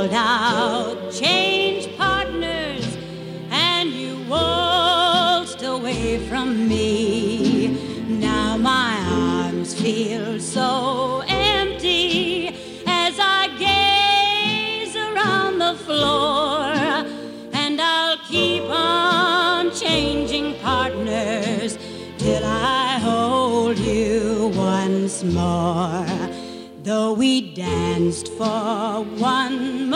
sold out, changed partners, and you waltzed away from me. Now my arms feel so empty as I gaze around the floor, and I'll keep on changing partners till I hold you once more. Though we danced for one